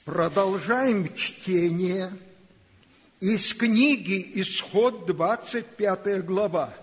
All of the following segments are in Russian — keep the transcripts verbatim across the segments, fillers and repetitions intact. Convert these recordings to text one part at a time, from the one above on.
Продолжаем чтение из книги «Исход», двадцать пятая глава,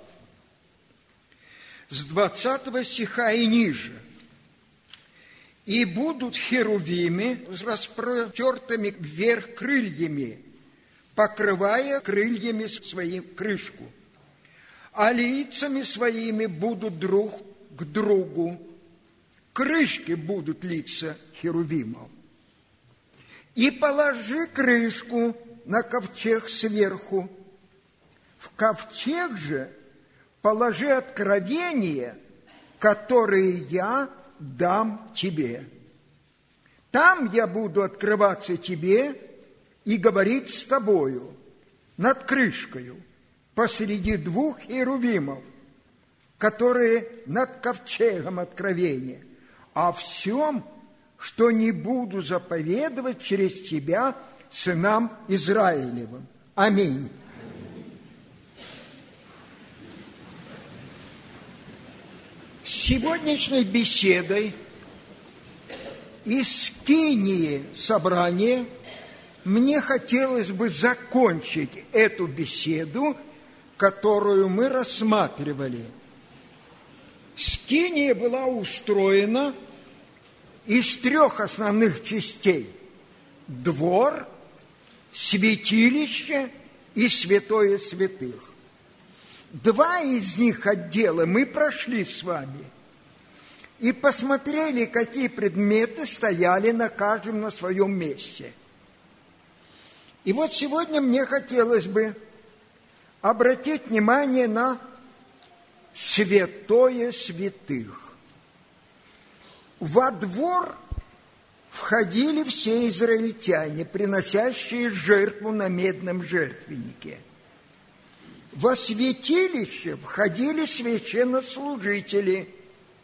с двадцатого стиха и ниже. «И будут херувимы с распротертыми вверх крыльями, покрывая крыльями свою крышку, а лицами своими будут друг к другу, крышки будут лица херувимов. И положи крышку на ковчег сверху. В ковчег же положи откровение, которое я дам тебе. Там я буду открываться тебе и говорить с тобою над крышкою посреди двух херувимов, которые над ковчегом откровения, о всем, что не буду заповедовать через тебя сынам Израилевым. Аминь. Сегодняшней беседой из скинии собрания мне хотелось бы закончить эту беседу, которую мы рассматривали. Скиния была устроена из трех основных частей: двор, святилище и святое святых. Два из них отдела мы прошли с вами и посмотрели, какие предметы стояли на каждом на своем месте. И вот сегодня мне хотелось бы обратить внимание на святое святых. Во двор входили все израильтяне, приносящие жертву на медном жертвеннике. Во святилище входили священнослужители,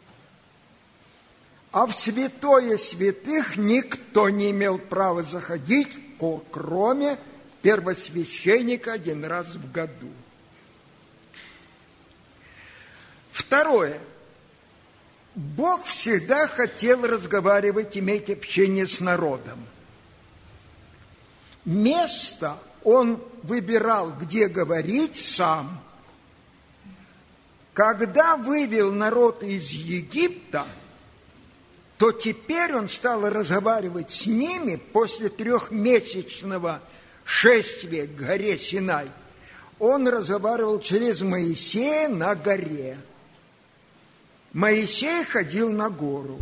а в святое святых никто не имел права заходить, кроме первосвященника один раз в году. Второе. Бог всегда хотел разговаривать, иметь общение с народом. Место Он выбирал, где говорить сам. Когда вывел народ из Египта, то теперь Он стал разговаривать с ними после трехмесячного шествия к горе Синай. Он разговаривал через Моисея на горе. Моисей ходил на гору.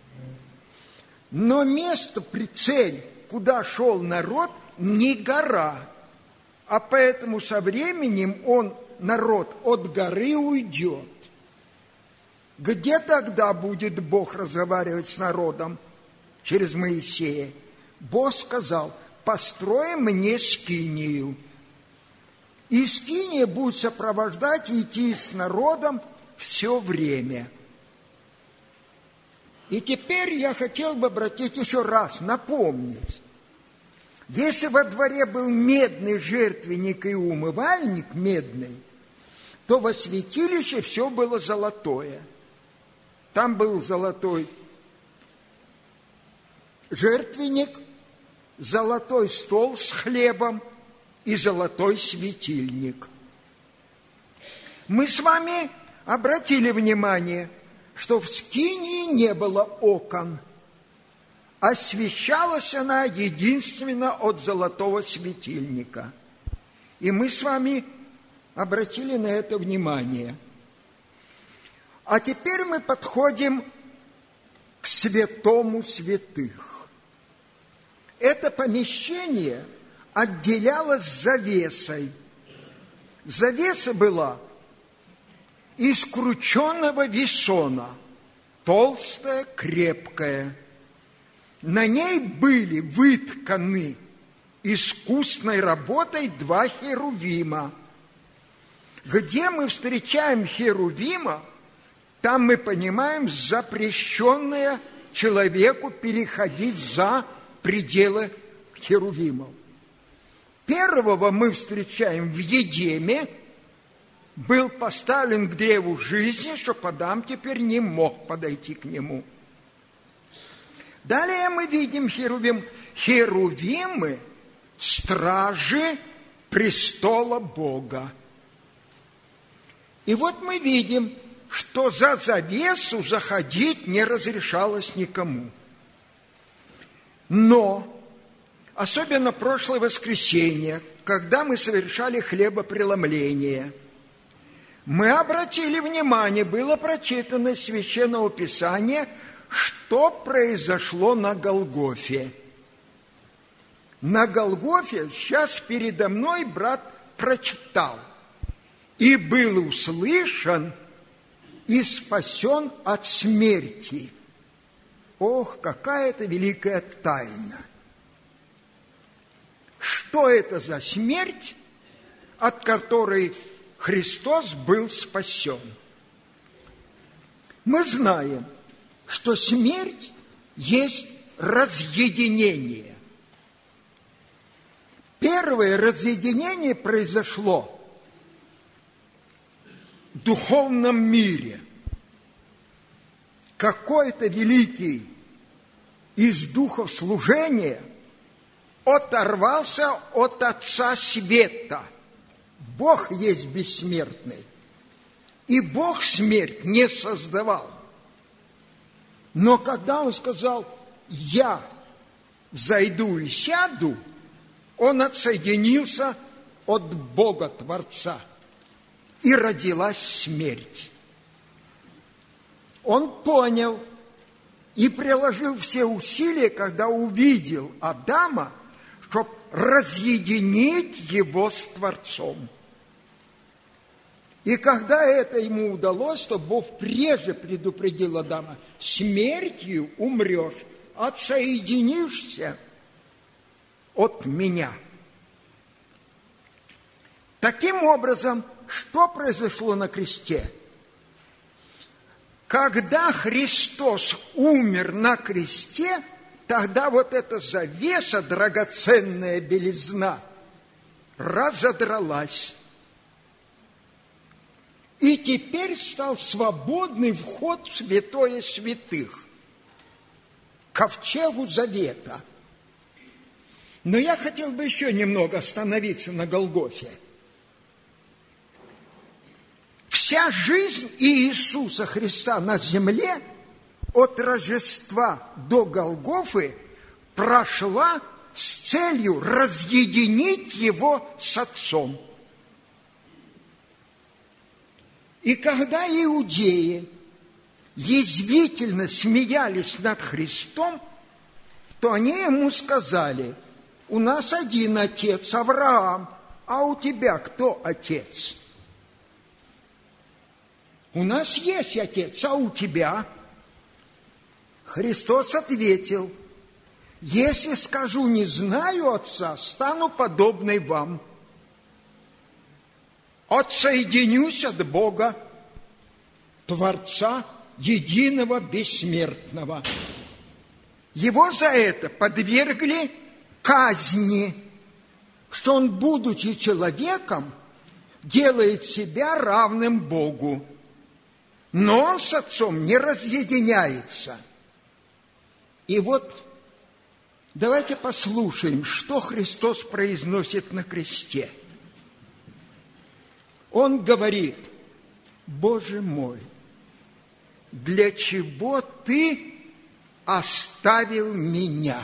Но место, прицель, куда шел народ, не гора, а поэтому со временем он, народ, от горы уйдет. Где тогда будет Бог разговаривать с народом? Через Моисея. Бог сказал: построй мне скинию. И скиния будет сопровождать и идти с народом все время. И теперь я хотел бы обратить еще раз, напомнить. Если во дворе был медный жертвенник и умывальник медный, то во святилище все было золотое. Там был золотой жертвенник, золотой стол с хлебом и золотой светильник. Мы с вами обратили внимание, что в скинии не было окон, освещалась она единственно от золотого светильника. И мы с вами обратили на это внимание. А теперь мы подходим к святому святых. Это помещение отделялось завесой. Завеса была из крученого весона, толстая, крепкая. На ней были вытканы искусной работой два херувима. Где мы встречаем херувима, там мы понимаем запрещенное человеку переходить за пределы херувимов. Первого мы встречаем в Едеме, был поставлен к древу жизни, чтобы Адам теперь не мог подойти к нему. Далее мы видим херувим. херувимы, стражи престола Бога. И вот мы видим, что за завесу заходить не разрешалось никому. Но, особенно прошлое воскресенье, когда мы совершали хлебопреломление, мы обратили внимание, было прочитано из Священного Писания, что произошло на Голгофе. На Голгофе, сейчас передо мной брат прочитал, и был услышан и спасен от смерти. Ох, какая это великая тайна! Что это за смерть, от которой Христос был спасен? Мы знаем, что смерть есть разъединение. Первое разъединение произошло в духовном мире. Какой-то великий из духов служения оторвался от Отца Света. Бог есть бессмертный, и Бог смерть не создавал. Но когда Он сказал: «Я зайду и сяду», Он отсоединился от Бога Творца, и родилась смерть. Он понял и приложил все усилия, когда увидел Адама, чтобы разъединить его с Творцом. И когда это ему удалось, то Бог прежде предупредил Адама: смертью умрешь, отсоединишься от меня. Таким образом, что произошло на кресте? Когда Христос умер на кресте, тогда вот эта завеса, драгоценная белизна, разодралась. И теперь стал свободный вход в святое святых, к ковчегу завета. Но я хотел бы еще немного остановиться на Голгофе. Вся жизнь Иисуса Христа на земле от Рождества до Голгофы прошла с целью разъединить Его с Отцом. И когда иудеи язвительно смеялись над Христом, то они Ему сказали: у нас один отец, Авраам, а у тебя кто отец? У нас есть отец, а у тебя? Христос ответил: если скажу не знаю отца, стану подобной вам. Отсоединюсь от Бога, Творца единого бессмертного. Его за это подвергли казни, что он, будучи человеком, делает себя равным Богу. Но он с Отцом не разъединяется. И вот давайте послушаем, что Христос произносит на кресте. Он говорит: Боже мой, для чего Ты оставил меня?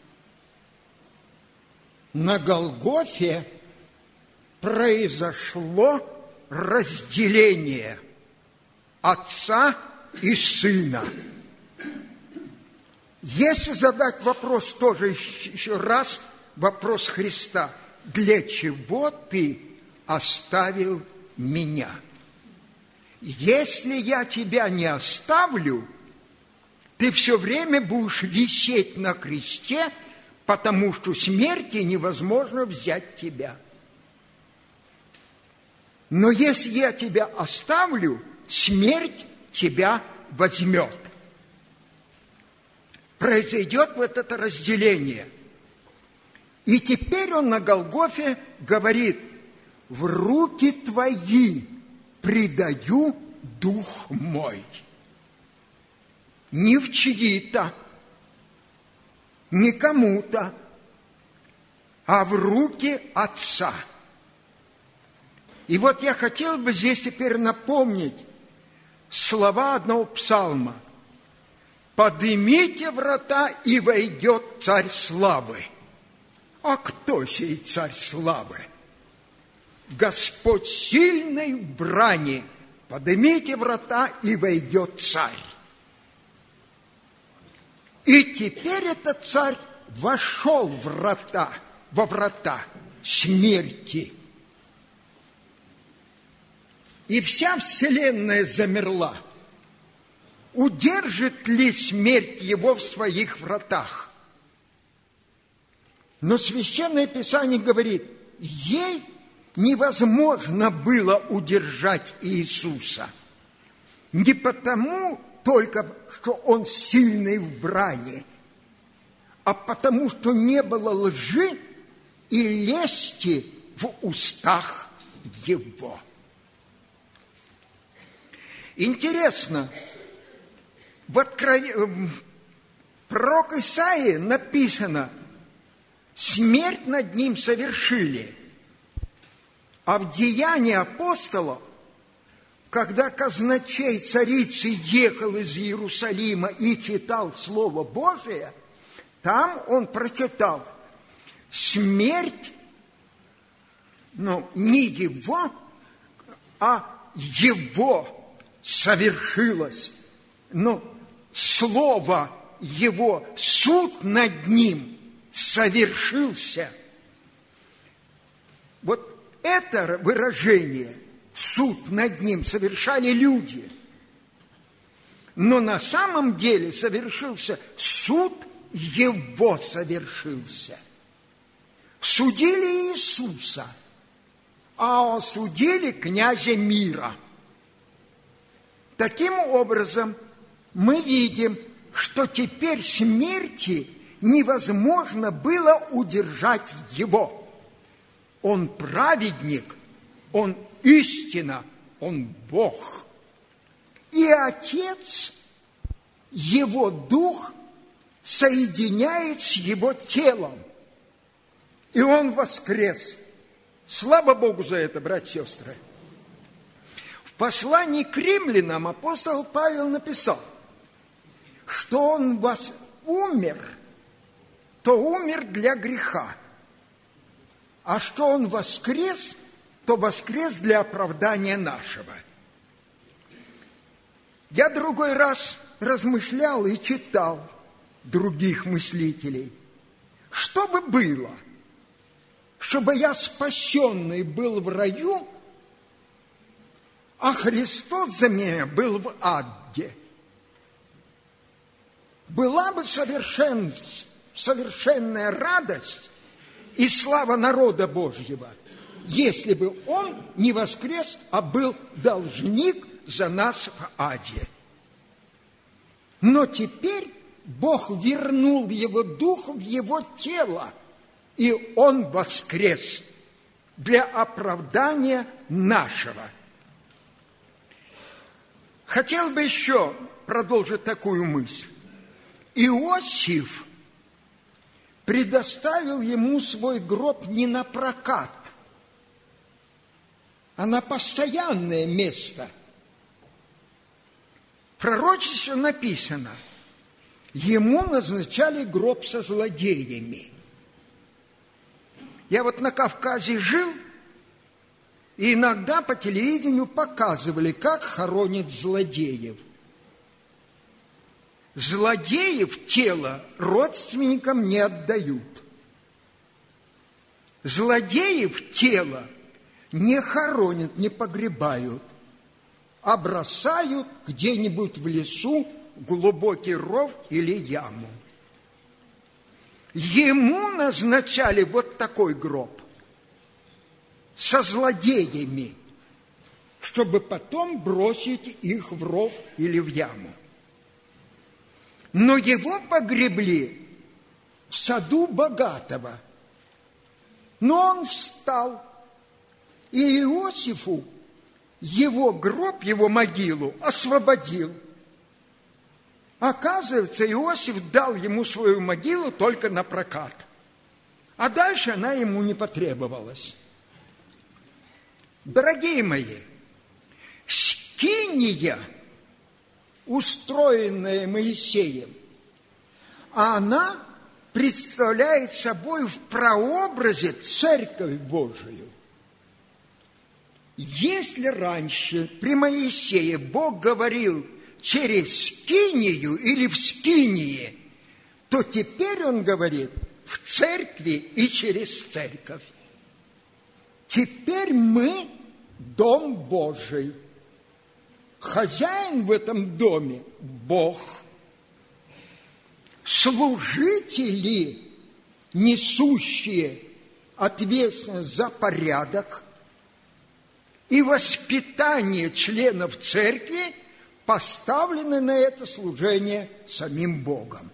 На Голгофе произошло разделение Отца и Сына. Если задать вопрос тоже еще раз, вопрос Христа: для чего Ты оставил меня? Если я тебя не оставлю, ты все время будешь висеть на кресте, потому что смерти невозможно взять тебя. Но если я тебя оставлю, смерть тебя возьмет. Произойдет вот это разделение. И теперь он на Голгофе говорит: в руки твои предаю дух мой. Не в чьи-то, не кому-то, а в руки Отца. И вот я хотел бы здесь теперь напомнить слова одного псалма. «Подымите врата, и войдет царь славы». А кто сей царь славы? Господь сильный в брани. Подымите врата, и войдет царь. И теперь этот царь вошел в врата, во врата смерти. И вся вселенная замерла. Удержит ли смерть его в своих вратах? Но Священное Писание говорит, ей невозможно было удержать Иисуса. Не потому только, что Он сильный в брани, а потому, что не было лжи и лести в устах Его. Интересно, в откров... пророк Исаии написано, смерть над ним совершили. А в Деянии апостолов, когда казначей царицы ехал из Иерусалима и читал Слово Божие, там он прочитал, смерть, ну, не его, а его совершилось. Ну, слово его, суд над ним совершился. Вот это выражение, суд над ним, совершали люди. Но на самом деле совершился суд его совершился. Судили Иисуса, а осудили князя мира. Таким образом, мы видим, что теперь смерти невозможно было удержать его. Он праведник, он истина, он Бог. И Отец, его Дух, соединяет с его телом. И он воскрес. Слава Богу за это, братья и сестры. В послании к римлянам апостол Павел написал, что он вас умер, то умер для греха, а что он воскрес, то воскрес для оправдания нашего. Я другой раз размышлял и читал других мыслителей. Что бы было, чтобы я спасенный был в раю, а Христос за меня был в аде? Была бы совершен, совершенная радость и слава народа Божьего, если бы Он не воскрес, а был должник за нас в аде. Но теперь Бог вернул Его Дух в Его тело, и Он воскрес для оправдания нашего. Хотел бы еще продолжить такую мысль. Иосиф предоставил ему свой гроб не на прокат, а на постоянное место. В пророчестве написано, ему назначали гроб со злодеями. Я вот на Кавказе жил, и иногда по телевидению показывали, как хоронят злодеев. Злодеев тело родственникам не отдают. Злодеев тело не хоронят, не погребают, а бросают где-нибудь в лесу в глубокий ров или яму. Ему назначали вот такой гроб со злодеями, чтобы потом бросить их в ров или в яму. Но его погребли в саду богатого. Но он встал, и Иосифу его гроб, его могилу освободил. Оказывается, Иосиф дал ему свою могилу только на прокат. А дальше она ему не потребовалась. Дорогие мои, скиния, устроенная Моисеем, она представляет собой в прообразе Церковь Божию. Если раньше при Моисее Бог говорил через скинию или в скинии, то теперь Он говорит в церкви и через церковь. Теперь мы дом Божий. Хозяин в этом доме – Бог. Служители, несущие ответственность за порядок и воспитание членов церкви, поставлены на это служение самим Богом.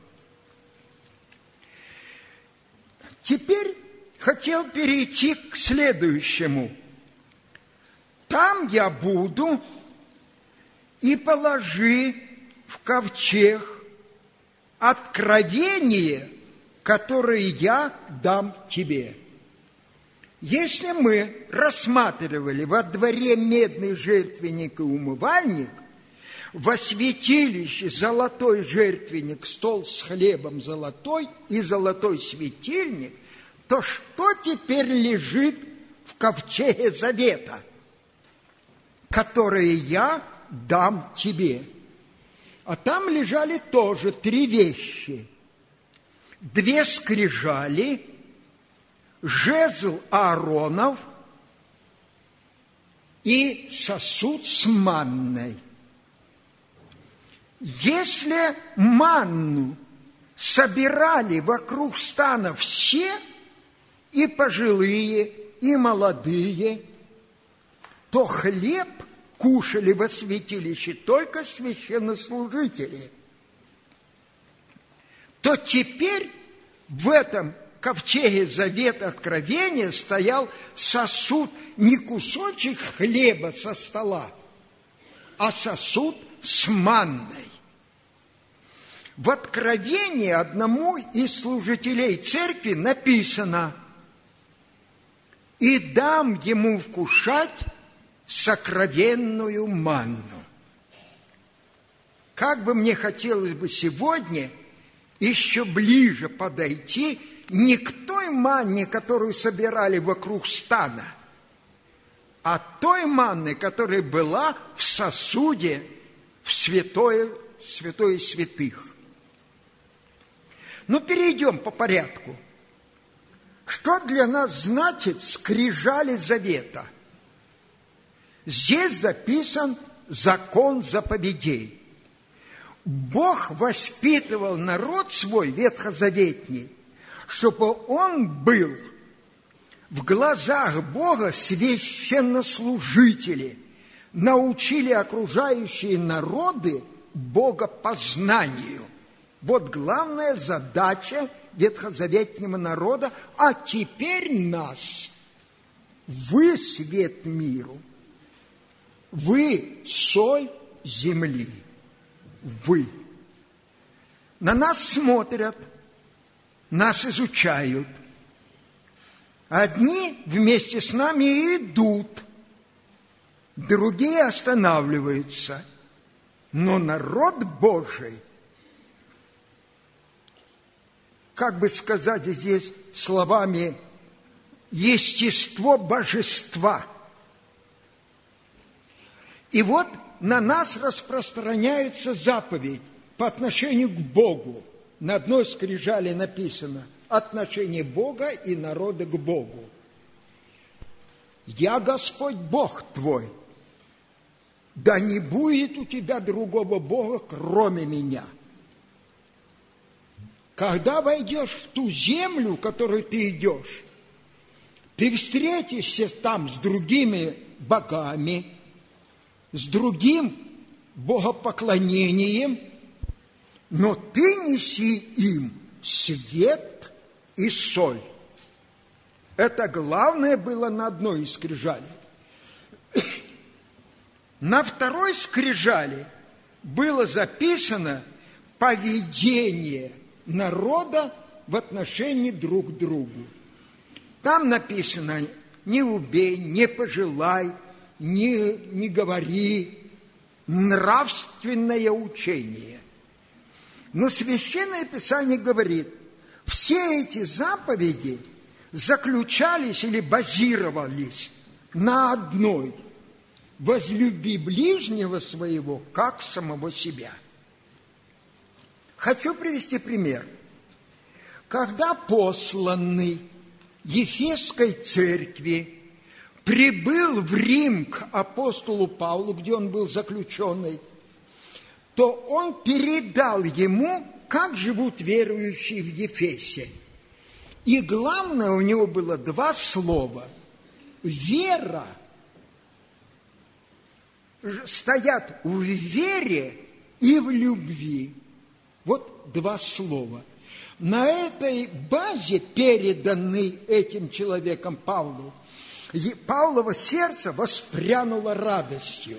Теперь хотел перейти к следующему. Там я буду, и положи в ковчег откровение, которое я дам тебе. Если мы рассматривали во дворе медный жертвенник и умывальник, во святилище золотой жертвенник, стол с хлебом золотой и золотой светильник, то что теперь лежит в ковчеге завета, которое я дам тебе? А там лежали тоже три вещи. Две скрижали, жезл Ааронов и сосуд с манной. Если манну собирали вокруг стана все, и пожилые, и молодые, то хлеб кушали во святилище только священнослужители, то теперь в этом ковчеге завета откровения стоял сосуд, не кусочек хлеба со стола, а сосуд с манной. В Откровении одному из служителей церкви написано: «И дам ему вкушать сокровенную манну». Как бы мне хотелось бы сегодня еще ближе подойти не к той манне, которую собирали вокруг стана, а той манны, которая была в сосуде в святое, святое святых. Но перейдем по порядку. Что для нас значит скрижали завета? Здесь записан закон заповедей. Бог воспитывал народ свой ветхозаветний, чтобы он был в глазах Бога священнослужители, научили окружающие народы богопознанию. Вот главная задача ветхозаветнего народа. А теперь нас, вы свет миру, вы соль земли, вы. На нас смотрят, нас изучают. Одни вместе с нами идут, другие останавливаются. Но народ Божий, как бы сказать здесь словами, естество божества. И вот на нас распространяется заповедь по отношению к Богу. На одной скрижали написано отношение Бога и народа к Богу. «Я Господь Бог твой, да не будет у тебя другого Бога, кроме меня». Когда войдешь в ту землю, в которую ты идешь, ты встретишься там с другими богами, с другим богопоклонением, но ты неси им свет и соль. Это главное было на одной из скрижалей. На второй скрижали было записано поведение народа в отношении друг к другу. Там написано: не убей, не пожелай, не, не говори. Нравственное учение. Но Священное Писание говорит, все эти заповеди заключались или базировались на одной: возлюби ближнего своего, как самого себя. Хочу привести пример. Когда посланный Ефесской церкви прибыл в Рим к апостолу Павлу, где он был заключенный, то он передал ему, как живут верующие в Ефесе. И главное, у него было два слова: вера. Стоят в вере и в любви. Вот два слова. На этой базе, переданной этим человеком Павлу, Павлово сердце воспрянуло радостью,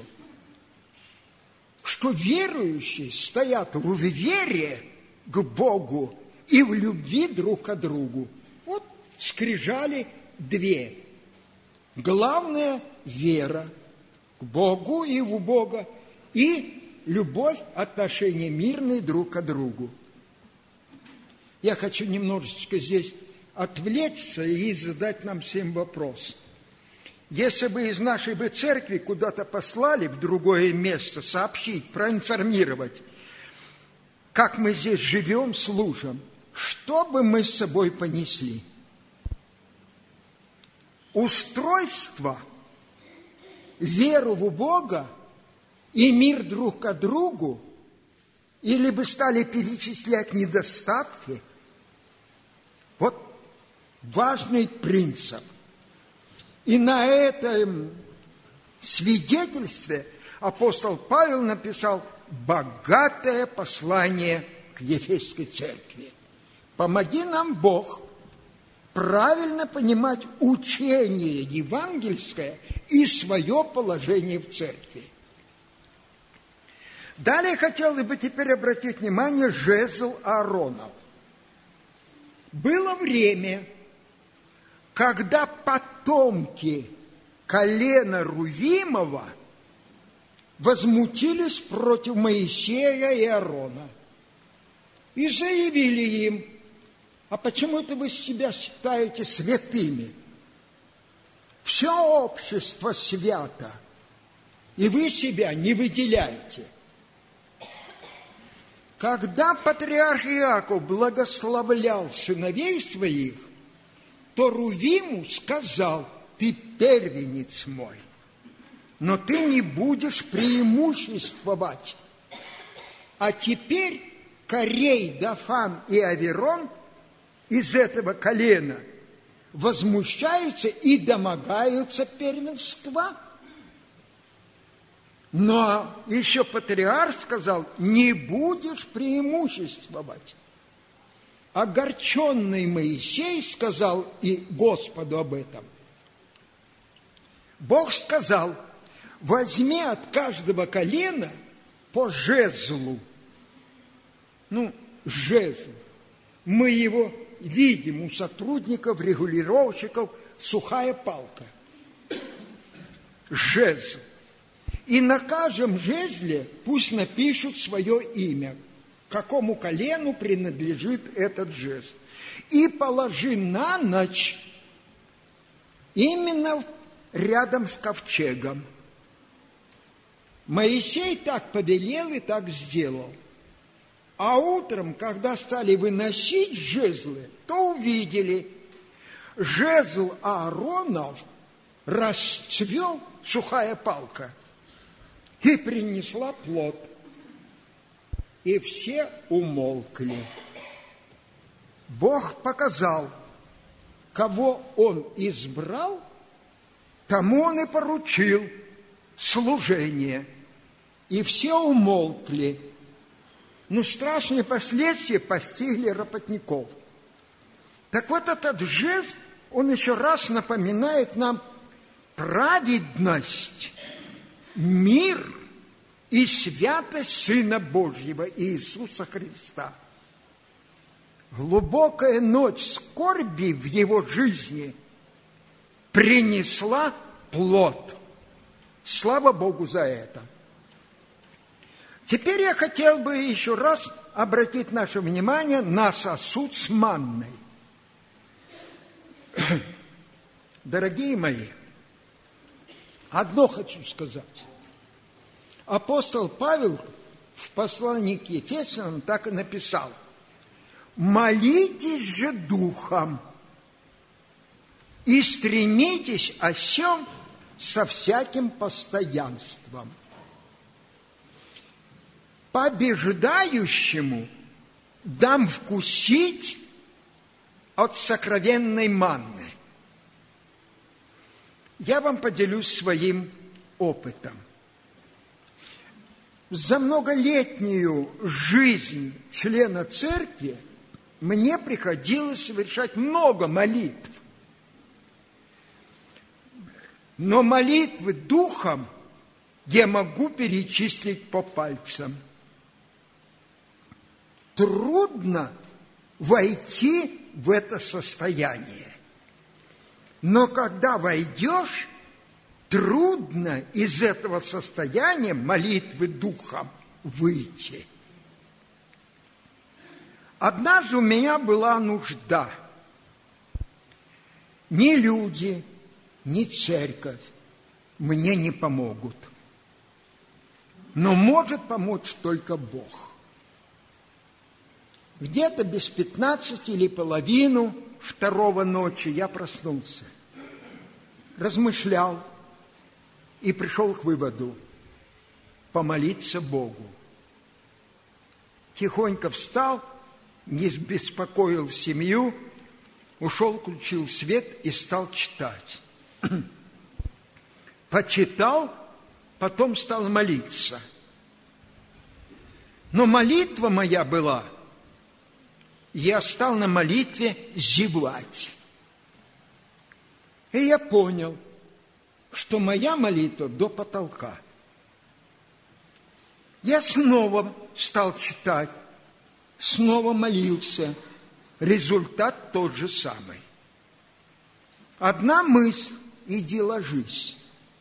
что верующие стоят в вере к Богу и в любви друг к другу. Вот скрижали две. Главное – вера к Богу и в Бога, и любовь, отношения мирные друг к другу. Я хочу немножечко здесь отвлечься и задать нам всем вопрос. Если бы из нашей бы церкви куда-то послали в другое место сообщить, проинформировать, как мы здесь живем, служим, что бы мы с собой понесли? Устройство, веру в Бога и мир друг к другу, или бы стали перечислять недостатки? Вот важный принцип. И на этом свидетельстве апостол Павел написал богатое послание к Ефесской церкви. Помоги нам, Бог, правильно понимать учение евангельское и свое положение в церкви. Далее хотелось бы теперь обратить внимание жезл Ааронов. Было время, когда потомки колена Рувимова возмутились против Моисея и Аарона и заявили им: а почему это вы себя считаете святыми? Все общество свято, и вы себя не выделяете. Когда патриарх Иаков благословлял сыновей своих, то Рувиму сказал: ты первенец мой, но ты не будешь преимуществовать. А теперь Корей, Дафан и Аверон из этого колена возмущаются и домогаются первенства. Но еще патриарх сказал: не будешь преимуществовать. Огорченный Моисей сказал и Господу об этом. Бог сказал: возьми от каждого колена по жезлу. Ну, жезл. Мы его видим у сотрудников, регулировщиков, сухая палка. Жезл. И на каждом жезле пусть напишут свое имя, какому колену принадлежит этот жезл. И положи на ночь именно рядом с ковчегом. Моисей так повелел и так сделал. А утром, когда стали выносить жезлы, то увидели, жезл Ааронов расцвел, сухая палка, и принесла плод. И все умолкли. Бог показал, кого Он избрал, тому Он и поручил служение. И все умолкли. Но страшные последствия постигли работников. Так вот этот жест, он еще раз напоминает нам праведность, мир и святость Сына Божьего Иисуса Христа. Глубокая ночь скорби в его жизни принесла плод. Слава Богу за это. Теперь я хотел бы еще раз обратить наше внимание на сосуд с манной. Дорогие мои, одно хочу сказать. Апостол Павел в послании к Ефесянам так и написал: «Молитесь же духом и стремитесь о сем со всяким постоянством. Побеждающему дам вкусить от сокровенной манны». Я вам поделюсь своим опытом. За многолетнюю жизнь члена церкви мне приходилось совершать много молитв. Но молитвы духом я могу перечислить по пальцам. Трудно войти в это состояние. Но когда войдешь, трудно из этого состояния молитвы духом выйти. Однажды у меня была нужда. Ни люди, ни церковь мне не помогут. Но может помочь только Бог. Где-то без пятнадцати или половину второго ночи я проснулся, размышлял и пришел к выводу помолиться Богу. Тихонько встал, не беспокоил семью, ушел, включил свет и стал читать. Почитал, потом стал молиться. Но молитва моя была, я стал на молитве зевать. И я понял, что моя молитва до потолка. Я снова стал читать, снова молился. Результат тот же самый. Одна мысль – иди ложись.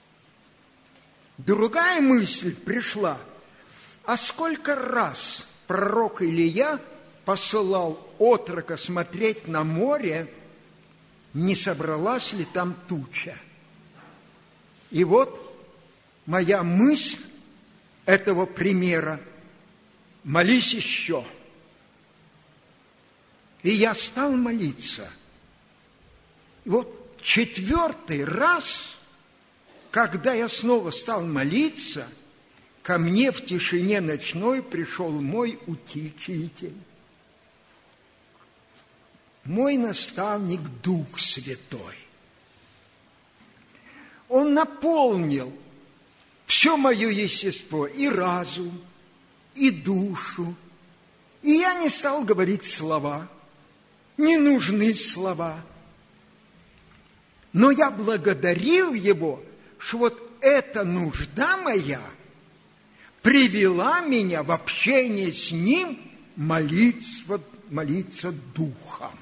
Другая мысль пришла: а сколько раз пророк Илия посылал отрока смотреть на море, не собралась ли там туча. И вот моя мысль этого примера: молись еще. И я стал молиться. И вот четвертый раз, когда я снова стал молиться, ко мне в тишине ночной пришел мой утешитель, мой наставник Дух Святой. Он наполнил все мое естество, и разум, и душу. И я не стал говорить слова, не нужны слова. Но я благодарил Его, что вот эта нужда моя привела меня в общение с Ним молиться, молиться Духом.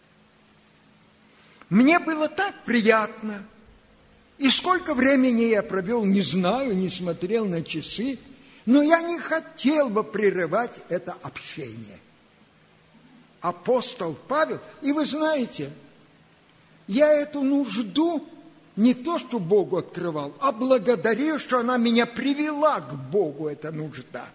Мне было так приятно. И сколько времени я провел, не знаю, не смотрел на часы, но я не хотел бы прерывать это общение. Апостол Павел, и вы знаете, я эту нужду не то, что Богу открывал, а благодарил, что она меня привела к Богу, эта нужда.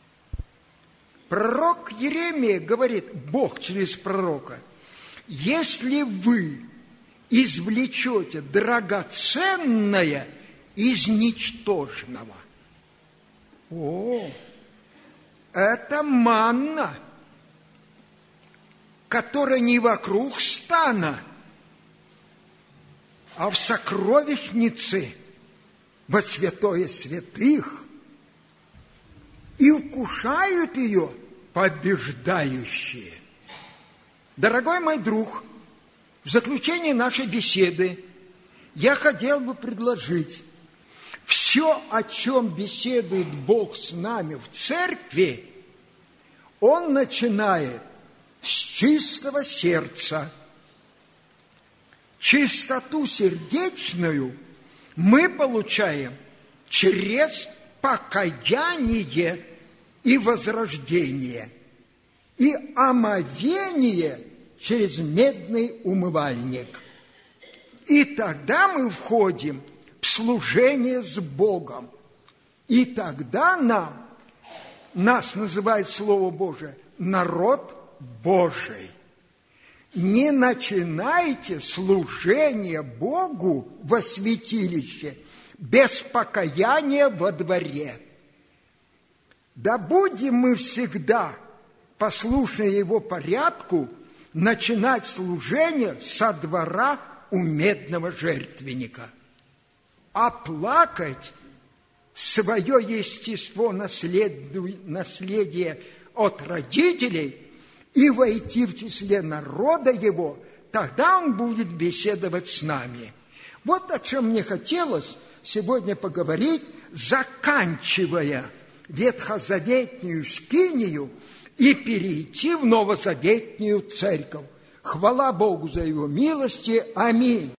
Пророк Иеремия говорит, Бог через пророка: если вы извлечете драгоценное из ничтожного. О, это манна, которая не вокруг стана, а в сокровищнице во святое святых, и вкушают ее побеждающие. Дорогой мой друг, в заключение нашей беседы я хотел бы предложить: все, о чем беседует Бог с нами в церкви, Он начинает с чистого сердца. Чистоту сердечную мы получаем через покаяние и возрождение, и омовение через медный умывальник. И тогда мы входим в служение с Богом. И тогда нам, нас называет Слово Божие, народ Божий. Не начинайте служение Богу во святилище без покаяния во дворе. Да будем мы всегда, послушны Его порядку, начинать служение со двора у медного жертвенника. А плакать свое естество, наследие от родителей и войти в числе народа Его, тогда Он будет беседовать с нами. Вот о чем мне хотелось сегодня поговорить, заканчивая ветхозаветную скинию и перейти в новозаветную церковь. Хвала Богу за Его милости. Аминь.